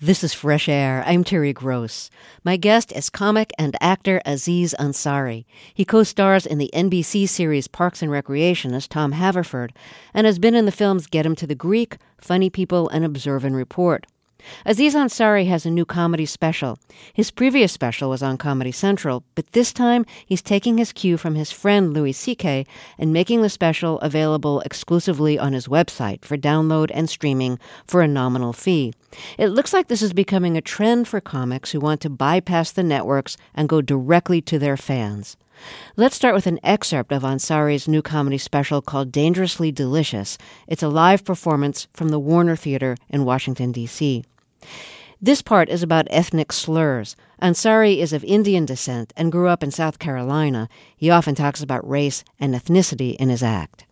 This is Fresh Air. I'm Terry Gross. My guest is comic and actor Aziz Ansari. He co-stars in the NBC series Parks and Recreation as Tom Haverford and has been in the films Get Him to the Greek, Funny People, and Observe and Report. Aziz Ansari has a new comedy special. His previous special was on Comedy Central, but this time he's taking his cue from his friend Louis C.K. and making the special available exclusively on his website for download and streaming for a nominal fee. It looks like this is becoming a trend for comics who want to bypass the networks and go directly to their fans. Let's start with an excerpt of Ansari's new comedy special called Dangerously Delicious. It's a live performance from the Warner Theater in Washington, D.C. This part is about ethnic slurs. Ansari is of Indian descent and grew up in South Carolina. He often talks about race and ethnicity in his act.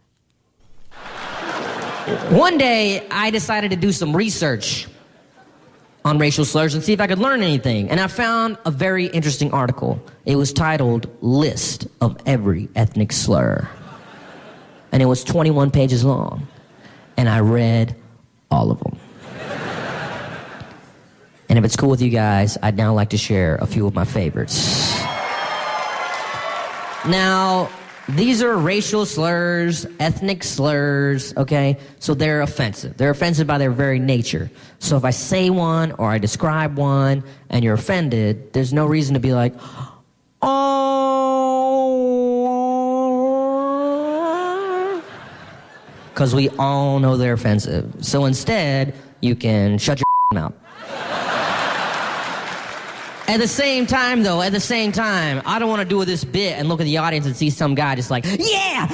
One day, I decided to do some research on racial slurs and see if I could learn anything. And I found a very interesting article. It was titled, List of Every Ethnic Slur. And it was 21 pages long. And I read all of them. And if it's cool with you guys, I'd now like to share a few of my favorites. Now, these are racial slurs, ethnic slurs, okay? So they're offensive. They're offensive by their very nature. So if I say one or I describe one and you're offended, there's no reason to be like, oh, because we all know they're offensive. So instead, you can shut your mouth. At the same time, I don't want to do this bit and look at the audience and see some guy just like, yeah!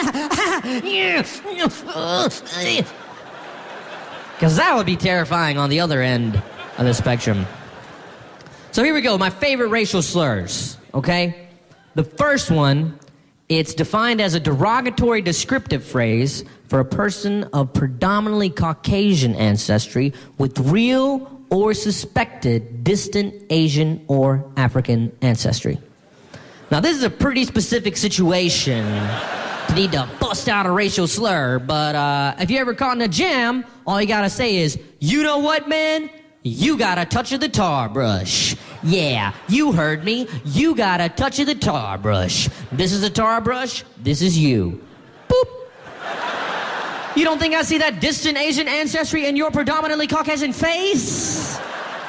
Because that would be terrifying on the other end of the spectrum. So here we go, my favorite racial slurs, okay? The first one, it's defined as a derogatory descriptive phrase for a person of predominantly Caucasian ancestry with real or suspected distant Asian or African ancestry. Now, this is a pretty specific situation to need to bust out a racial slur, but if you ever caught in a jam, all you gotta say is, you know what, man? You got a touch of the tar brush. Yeah, you heard me. You got a touch of the tar brush. This is a tar brush. This is you. Boop. You don't think I see that distant Asian ancestry in your predominantly Caucasian face?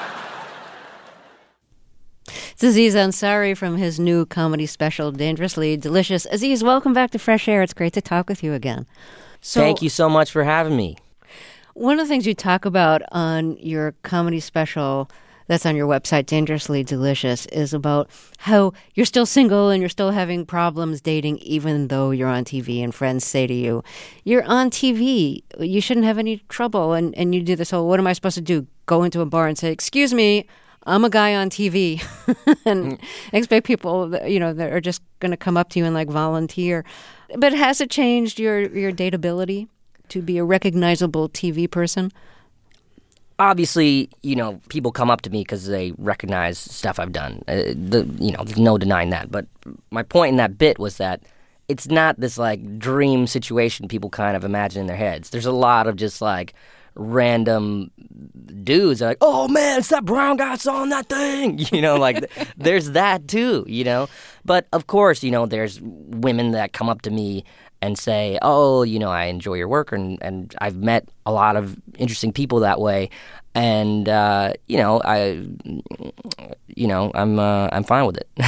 It's Aziz Ansari from his new comedy special, Dangerously Delicious. Aziz, welcome back to Fresh Air. It's great to talk with you again. Thank you so much for having me. One of the things you talk about on your comedy special that's on your website, Dangerously Delicious, is about how you're still single and you're still having problems dating even though you're on TV and friends say to you, you're on TV, you shouldn't have any trouble. And you do this whole, what am I supposed to do? Go into a bar and say, excuse me, I'm a guy on TV and expect people, that are just going to come up to you and like volunteer. But has it changed your dateability to be a recognizable TV person? Obviously, people come up to me because they recognize stuff I've done. There's no denying that. But my point in that bit was that it's not this, dream situation people kind of imagine in their heads. There's a lot of just, random dudes that are like, oh, man, it's that brown guy I saw on that thing. There's that, too, But, of course, there's women that come up to me and say, oh, I enjoy your work, and I've met a lot of interesting people that way, and I'm fine with it.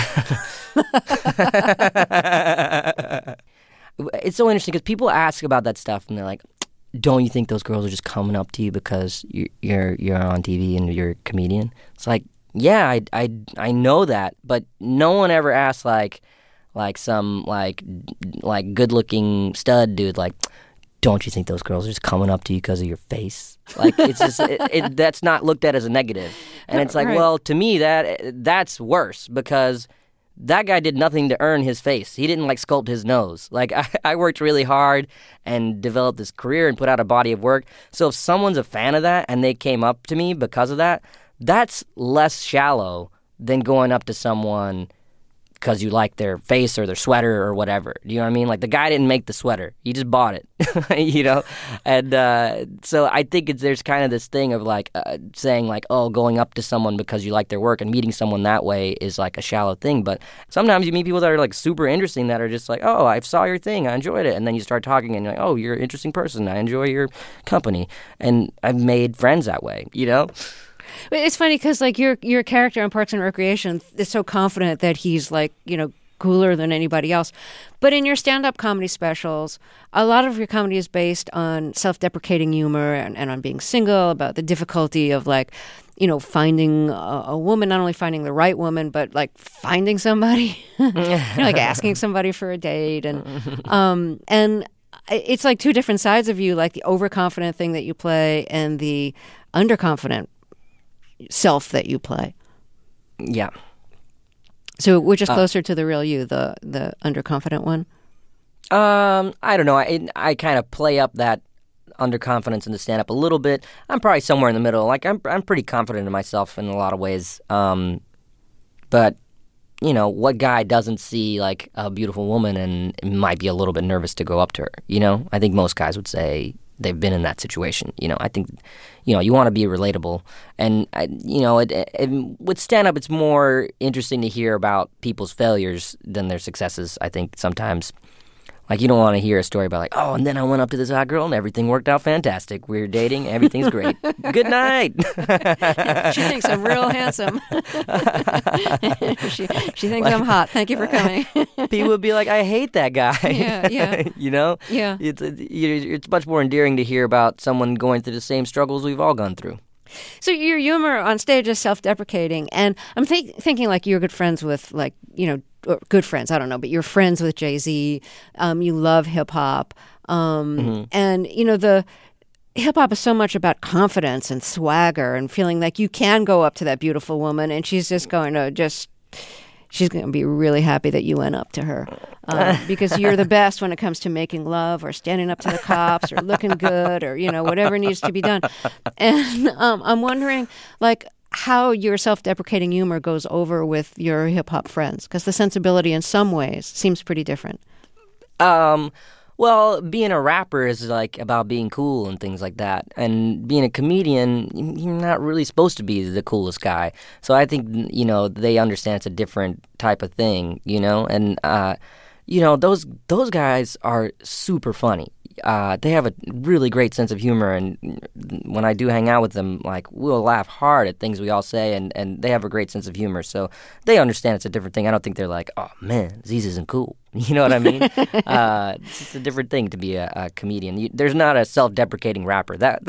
It's so interesting because people ask about that stuff, and they're like, don't you think those girls are just coming up to you because you're on TV and you're a comedian? It's like, yeah, I know that, but no one ever asks some good-looking stud dude, don't you think those girls are just coming up to you because of your face? It's just that's not looked at as a negative, and it's like, right. Well, to me that's worse because that guy did nothing to earn his face. He didn't sculpt his nose. I worked really hard and developed this career and put out a body of work. So if someone's a fan of that and they came up to me because of that, that's less shallow than going up to someone because you like their face or their sweater or whatever. Do you know what I mean? Like, the guy didn't make the sweater. He just bought it, you know? And so I think there's kind of this thing of, like, saying, like, oh, going up to someone because you like their work and meeting someone that way is, like, a shallow thing. But sometimes you meet people that are, like, super interesting that are just like, oh, I saw your thing. I enjoyed it. And then you start talking and you're like, oh, you're an interesting person. I enjoy your company. And I've made friends that way, you know? It's funny because, like, your character on Parks and Recreation is so confident that he's, like, you know, cooler than anybody else. But in your stand-up comedy specials, a lot of your comedy is based on self-deprecating humor and on being single, about the difficulty of, like, you know, finding a woman, not only finding the right woman, but, like, finding somebody, you know, like asking somebody for a date. And it's like two different sides of you, like the overconfident thing that you play and the underconfident self that you play. Yeah. So which is closer to the real you, the underconfident one? I don't know. I kind of play up that underconfidence in the stand-up a little bit. I'm probably somewhere in the middle. Like, I'm pretty confident in myself in a lot of ways. But, you know, what guy doesn't see, like, a beautiful woman and might be a little bit nervous to go up to her, you know? I think most guys would say they've been in that situation. You know, I think, you know, you want to be relatable. And, you know, with stand-up, it's more interesting to hear about people's failures than their successes, I think, sometimes. Like, you don't want to hear a story about, like, oh, and then I went up to this hot girl and everything worked out fantastic. We were dating. Everything's great. Good night. She thinks I'm real handsome. she thinks I'm hot. Thank you for coming. People would be like, I hate that guy. Yeah. You know? Yeah. It's much more endearing to hear about someone going through the same struggles we've all gone through. So your humor on stage is self-deprecating, and I'm thinking like you're good friends with, like, you know, or good friends, I don't know, but you're friends with Jay-Z. You love hip-hop. And, you know, the hip-hop is so much about confidence and swagger and feeling like you can go up to that beautiful woman and she's going to be really happy that you went up to her because you're the best when it comes to making love or standing up to the cops or looking good or, you know, whatever needs to be done. And I'm wondering, like, how your self-deprecating humor goes over with your hip-hop friends, because the sensibility in some ways seems pretty different. Well, being a rapper is, like, about being cool and things like that. And being a comedian, you're not really supposed to be the coolest guy. So I think, you know, they understand it's a different type of thing, you know? And, you know, those guys are super funny. They have a really great sense of humor, and when I do hang out with them, like, we'll laugh hard at things we all say, and they have a great sense of humor, so they understand it's a different thing. I don't think they're like, oh, man, Aziz isn't cool. You know what I mean? It's just a different thing to be a comedian. There's not a self-deprecating rapper. That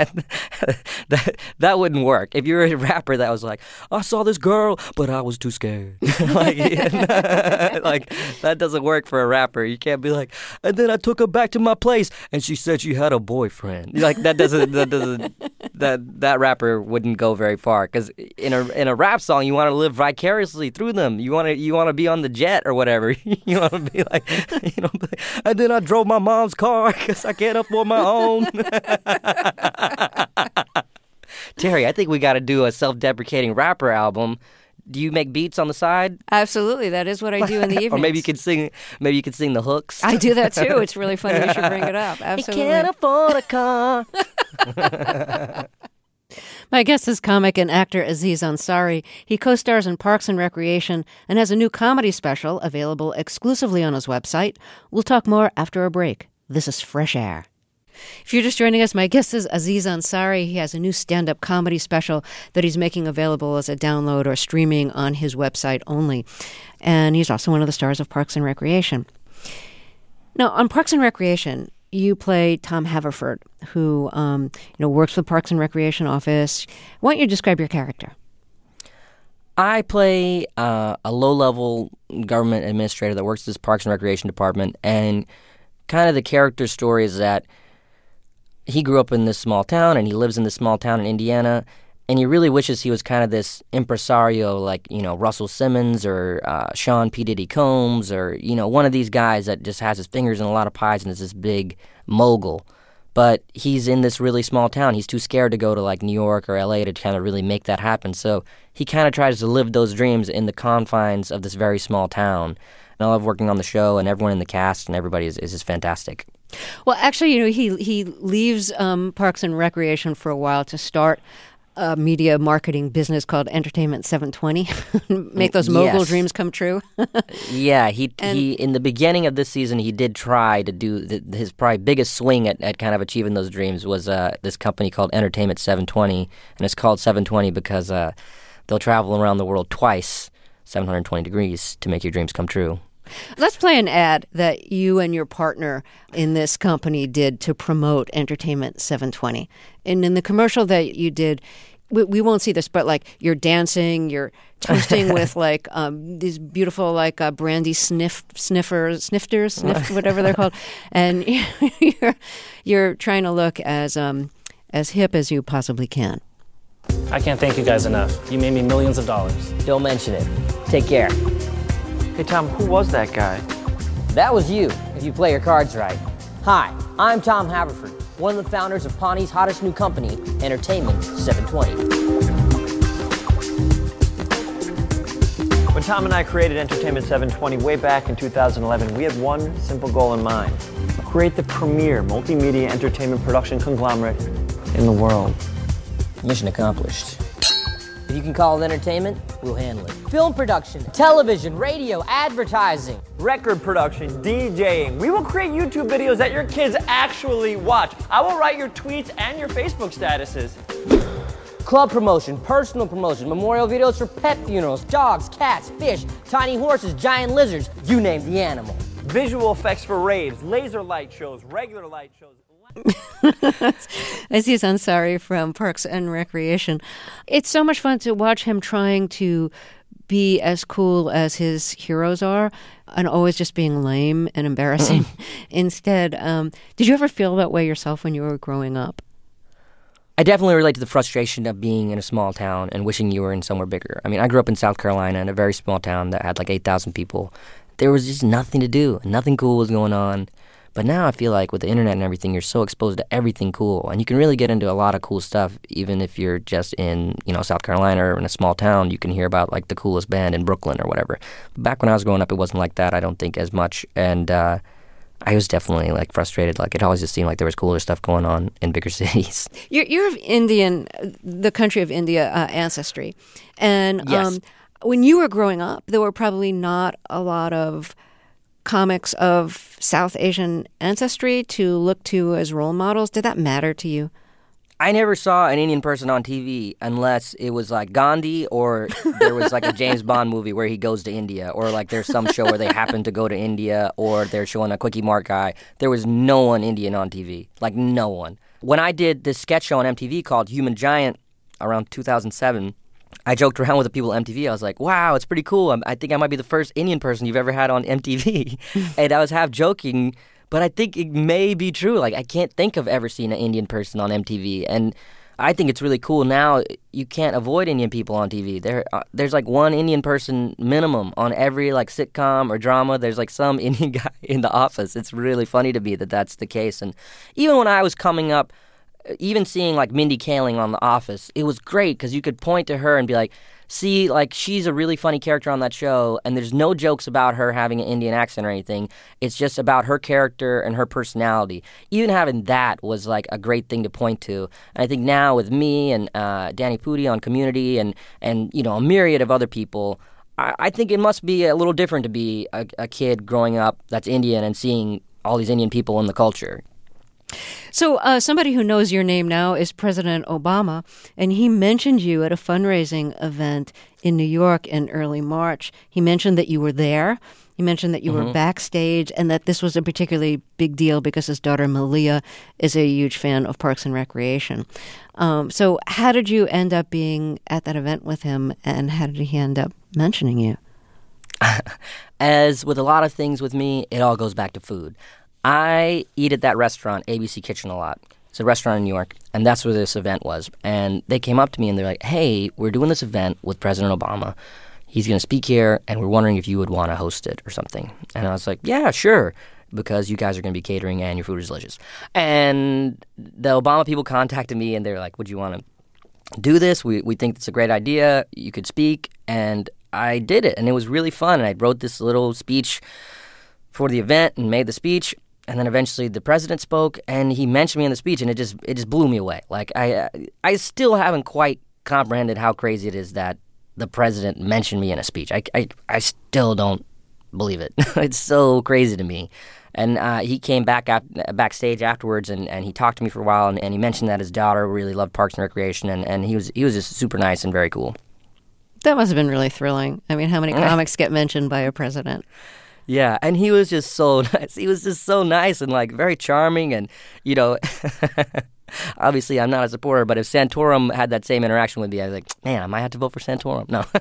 wouldn't work. If you were a rapper that was like, I saw this girl, but I was too scared. like that doesn't work for a rapper. You can't be like, and then I took her back to my place, and she said she had a boyfriend. Like, that rapper wouldn't go very far, because in a rap song, you want to live vicariously through them. You want to be on the jet or whatever. You want to be like, you know, and then I drove my mom's car because I can't afford my own. Terry, I think we got to do a self-deprecating rapper album. Do you make beats on the side? Absolutely, that is what I do in the evenings. Or maybe you could sing. Maybe you could sing the hooks. I do that too. It's really funny. You should bring it up. Absolutely. You can't afford a car. My guest is comic and actor Aziz Ansari. He co-stars in Parks and Recreation and has a new comedy special available exclusively on his website. We'll talk more after a break. This is Fresh Air. If you're just joining us, my guest is Aziz Ansari. He has a new stand-up comedy special that he's making available as a download or streaming on his website only. And he's also one of the stars of Parks and Recreation. Now, on Parks and Recreation, you play Tom Haverford, who works for the Parks and Recreation office. Why don't you describe your character? I play a low-level government administrator that works at this Parks and Recreation department, and kind of the character story is that he grew up in this small town, and he lives in this small town in Indiana, and he really wishes he was kind of this impresario like, you know, Russell Simmons or Sean P. Diddy Combs or, you know, one of these guys that just has his fingers in a lot of pies and is this big mogul. but he's in this really small town. He's too scared to go to like New York or LA to kind of really make that happen. So he kind of tries to live those dreams in the confines of this very small town. And I love working on the show, and everyone in the cast and everybody is just fantastic. Well, actually, he leaves Parks and Recreation for a while to start a media marketing business called Entertainment 720. Make those mogul dreams come true. Yeah, he in the beginning of this season, he did try to do his probably biggest swing at kind of achieving those dreams was this company called Entertainment 720, and it's called 720 because they'll travel around the world twice, 720 degrees, to make your dreams come true. Let's play an ad that you and your partner in this company did to promote Entertainment 720. And in the commercial that you did, we won't see this, but like you're dancing, you're toasting with like these beautiful like brandy snifters, whatever they're called, and you're trying to look as hip as you possibly can. I can't thank you guys enough. You made me millions of dollars. Don't mention it. Take care. Hey, Tom, who was that guy? That was you, if you play your cards right. Hi, I'm Tom Haverford, one of the founders of Pawnee's hottest new company, Entertainment 720. When Tom and I created Entertainment 720 way back in 2011, we had one simple goal in mind: create the premier multimedia entertainment production conglomerate in the world. Mission accomplished. If you can call it entertainment, we'll handle it. Film production, television, radio, advertising. Record production, DJing. We will create YouTube videos that your kids actually watch. I will write your tweets and your Facebook statuses. Club promotion, personal promotion, memorial videos for pet funerals, dogs, cats, fish, tiny horses, giant lizards, you name the animal. Visual effects for raves, laser light shows, regular light shows. Aziz Ansari from Parks and Recreation. It's so much fun to watch him trying to be as cool as his heroes are and always just being lame and embarrassing instead. Did you ever feel that way yourself when you were growing up? I definitely relate to the frustration of being in a small town and wishing you were in somewhere bigger. I mean, I grew up in South Carolina in a very small town that had like 8,000 people. There was just nothing to do. Nothing cool was going on. But now I feel like with the internet and everything, you're so exposed to everything cool. And you can really get into a lot of cool stuff, even if you're just in, South Carolina or in a small town. You can hear about, like, the coolest band in Brooklyn or whatever. But back when I was growing up, it wasn't like that, I don't think, as much. And I was definitely, like, frustrated. Like, it always just seemed like there was cooler stuff going on in bigger cities. You're of Indian, the country of India ancestry. And yes. When you were growing up, there were probably not a lot of comics of South Asian ancestry to look to as role models. Did that matter to you? I never saw an Indian person on TV unless it was like Gandhi or there was like a James Bond movie where he goes to India, or like there's some show where they happen to go to India, or they're showing a Quickie Mart guy. There was no one Indian on TV. Like no one. When I did this sketch show on MTV called Human Giant around 2007, I joked around with the people at MTV. I was like, wow, it's pretty cool. I think I might be the first Indian person you've ever had on MTV. And I was half joking, but I think it may be true. Like, I can't think of ever seeing an Indian person on MTV. And I think it's really cool now. You can't avoid Indian people on TV. There's like one Indian person minimum on every like sitcom or drama. There's like some Indian guy in The Office. It's really funny to me that that's the case. And even when I was coming up, even seeing like Mindy Kaling on The Office, it was great because you could point to her and be like, see, like she's a really funny character on that show, and there's no jokes about her having an Indian accent or anything. It's just about her character and her personality. Even having that was like a great thing to point to. And I think now with me and Danny Pudi on Community and a myriad of other people, I think it must be a little different to be a kid growing up that's Indian and seeing all these Indian people in the culture. So somebody who knows your name now is President Obama, and he mentioned you at a fundraising event in New York in early March. He mentioned that you were there. He mentioned that you were backstage, and that this was a particularly big deal because his daughter Malia is a huge fan of Parks and Recreation. So how did you end up being at that event with him, and how did he end up mentioning you? As with a lot of things with me, it all goes back to food. I eat at that restaurant, ABC Kitchen, a lot. It's a restaurant in New York, and that's where this event was. And they came up to me and they're like, hey, we're doing this event with President Obama. He's going to speak here, and we're wondering if you would want to host it or something. And I was like, yeah, sure. because you guys are going to be catering and your food is delicious. And the Obama people contacted me, and they're like, would you want to do this? We think it's a great idea. You could speak. And I did it, and it was really fun. And I wrote this little speech for the event and made the speech. And then eventually the president spoke, and he mentioned me in the speech, and it just blew me away. Like, I still haven't quite comprehended how crazy it is that the president mentioned me in a speech. I still don't believe it. It's so crazy to me. And he came backstage afterwards, and he talked to me for a while, and he mentioned that his daughter really loved Parks and Recreation, and he was just super nice and very cool. That must have been really thrilling. I mean, how many comics get mentioned by a president? Yeah, and he was just so nice. He was just so nice and, like, very charming. And, you know, obviously I'm not a supporter, but if Santorum had that same interaction with me, I was like, man, I might have to vote for Santorum. No.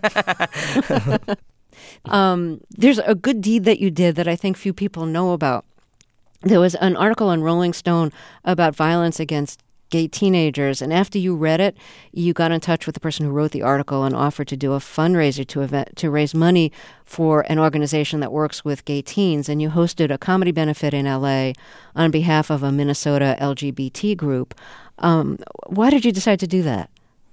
There's a good deed that you did that I think few people know about. There was an article in Rolling Stone about violence against gay teenagers, and after you read it, you got in touch with the person who wrote the article and offered to do a fundraiser to raise money for an organization that works with gay teens, and you hosted a comedy benefit in LA on behalf of a Minnesota LGBT group. Why did you decide to do that?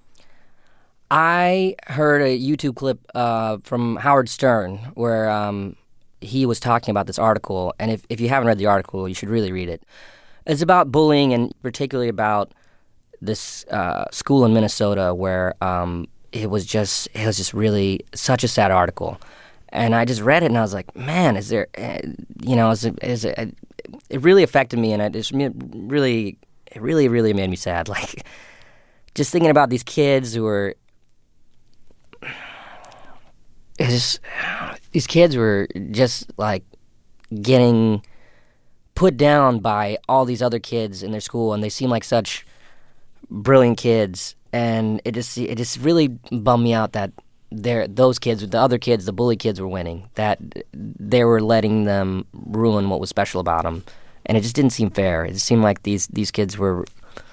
I heard a YouTube clip from Howard Stern where he was talking about this article, and if you haven't read the article, you should really read it. It's about bullying, and particularly about this school in Minnesota where it was just really such a sad article. And I just read it, and I was like, man, is there, it really affected me, and it really made me sad. Like, just thinking about these kids who were, these kids were just like getting put down by all these other kids in their school, and they seem like such brilliant kids, and it just really bummed me out that those kids, the other kids, the bully kids, were winning, that they were letting them ruin what was special about them, and it just didn't seem fair. It just seemed like these kids were...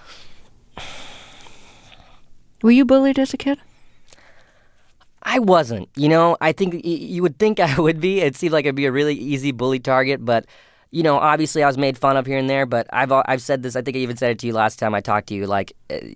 Were you bullied as a kid? I wasn't. I think you would think I would be. It seemed like I'd be a really easy bully target, but obviously I was made fun of here and there, but I've said this, I think I even said it to you last time I talked to you, like,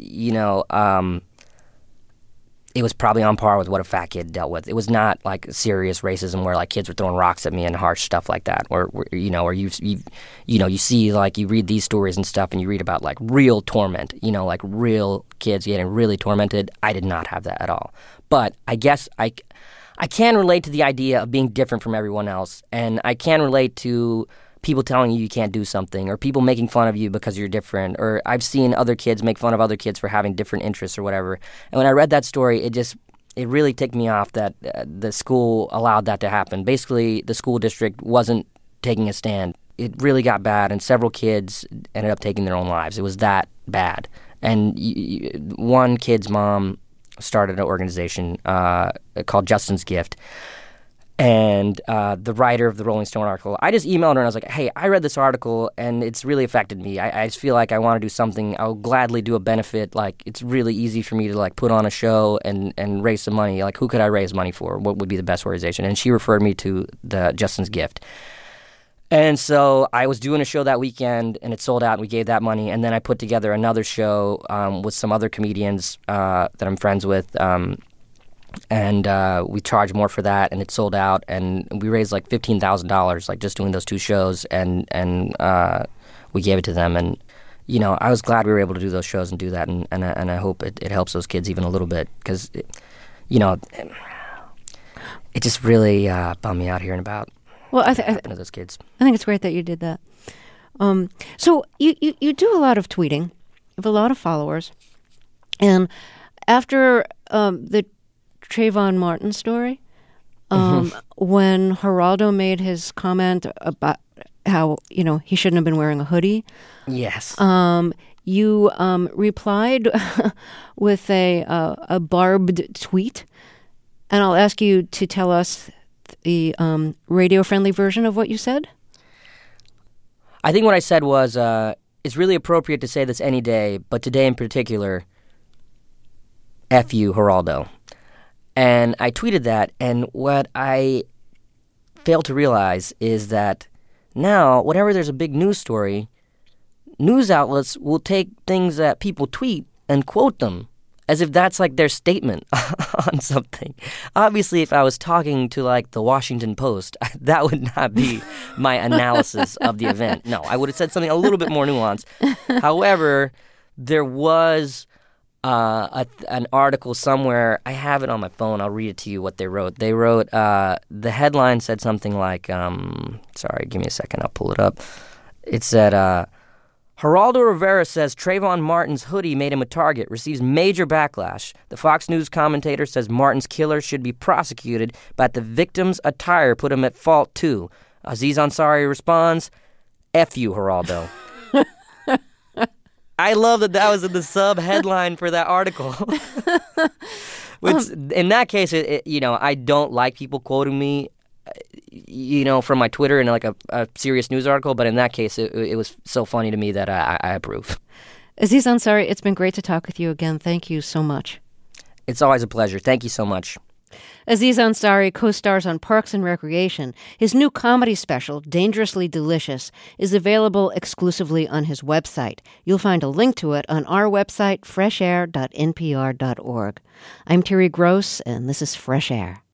it was probably on par with what a fat kid dealt with. It was not like serious racism where like kids were throwing rocks at me and harsh stuff like that, or you see, like, you read these stories and stuff and you read about like real torment, like real kids getting really tormented. I did not have that at all. But I guess I can relate to the idea of being different from everyone else, and I can relate to people telling you can't do something, or people making fun of you because you're different, or I've seen other kids make fun of other kids for having different interests or whatever. And when I read that story, it really ticked me off that the school allowed that to happen. Basically, the school district wasn't taking a stand. It really got bad, and several kids ended up taking their own lives. It was that bad. And one kid's mom started an organization called Justin's Gift. And the writer of the Rolling Stone article, I just emailed her and I was like, hey, I read this article and it's really affected me. I just feel like I want to do something. I'll gladly do a benefit. Like, it's really easy for me to like put on a show and raise some money. Like, who could I raise money for? What would be the best organization? And she referred me to the Justin's Gift. And so I was doing a show that weekend, and it sold out, and we gave that money. And then I put together another show with some other comedians that I'm friends with, and we charged more for that, and it sold out. And we raised like $15,000, like just doing those two shows, and we gave it to them. And I was glad we were able to do those shows and do that, and I hope it helps those kids even a little bit, because it just really bummed me out hearing about. Well, I think those kids. I think it's great that you did that. So you do a lot of tweeting. You have a lot of followers. And after the Trayvon Martin story, when Geraldo made his comment about how he shouldn't have been wearing a hoodie, yes, you replied with a barbed tweet, and I'll ask you to tell us the radio-friendly version of what you said? I think what I said was, it's really appropriate to say this any day, but today in particular, F you, Geraldo. And I tweeted that, and what I failed to realize is that Now, whenever there's a big news story, news outlets will take things that people tweet and quote them as if that's like their statement on something. Obviously, if I was talking to like the Washington Post, that would not be my analysis of the event. No, I would have said something a little bit more nuanced. However, there was an article somewhere. I have it on my phone. I'll read it to you what they wrote. They wrote, the headline said something like, sorry, give me a second. I'll pull it up. It said, Geraldo Rivera says Trayvon Martin's hoodie made him a target, receives major backlash. The Fox News commentator says Martin's killer should be prosecuted, but the victim's attire put him at fault too. Aziz Ansari responds, F you, Geraldo. I love that was in the sub-headline for that article. Which, in that case, I don't like people quoting me, from my Twitter in like a serious news article, but in that case, it was so funny to me that I approve. Aziz Ansari, it's been great to talk with you again. Thank you so much. It's always a pleasure. Thank you so much. Aziz Ansari co-stars on Parks and Recreation. His new comedy special, Dangerously Delicious, is available exclusively on his website. You'll find a link to it on our website, freshair.npr.org. I'm Terry Gross, and this is Fresh Air.